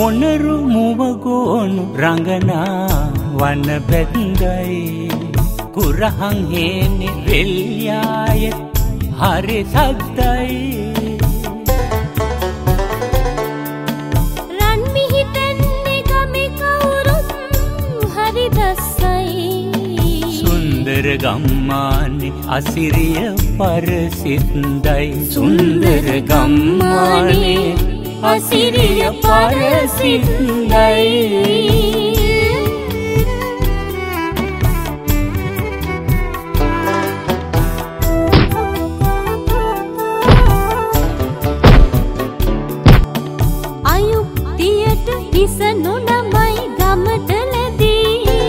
මොනරු මුවගෝනු රංගනා වන බැද්දයි කුරහන් හේනේ වෙල්යාය හරි සද්දයි රන් මිහිතන්නේ ගමේ කවුරුත් හරි දස්සයි සුන්දර ගම්මානේ අසිරිය පරසිද්දයි සුන්දර ගම්මානේ අසිරිය පරසිද්දයි හිස නොනමයි ගමට ලැදී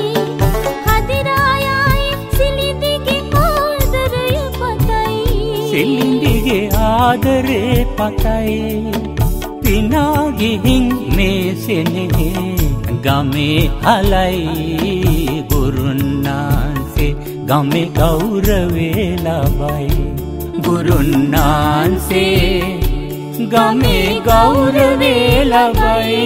හදිරායයි සිලිඳිගේ ආදරය පතයි සිලිඳිගේ ආදරේ පතයි පිනා ගිහින් මේ සෙනෙහේ ගමේ හලයි ගුරුන්නාන්සේ ගමේ ගෞරවේ ලබයි ගුරුන්නාන්සේ ගමේ ගෞරවේ ලබයි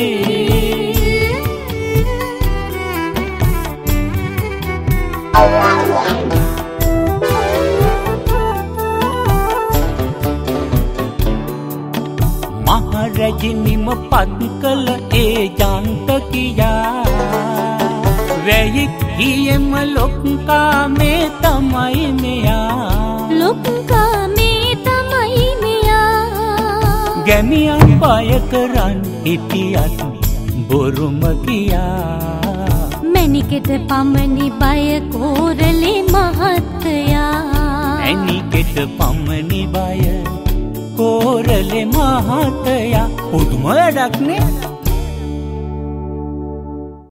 මහරජිනිම පත් කළ ඒ ජාන්තකියා වැයික් හියම ලොක්කා මේ තමයි මෙයා ලොක්කා මේ තමයි මෙයා ගැමියන් බය කරන් හිටියත් බොරුම කියා මැනිකෙට පමණි බය කෝරළේ මහත්තයා මැනිකෙට පමණි බය කෝරළේ මහත්තයා පුදුම වැඩක් නේ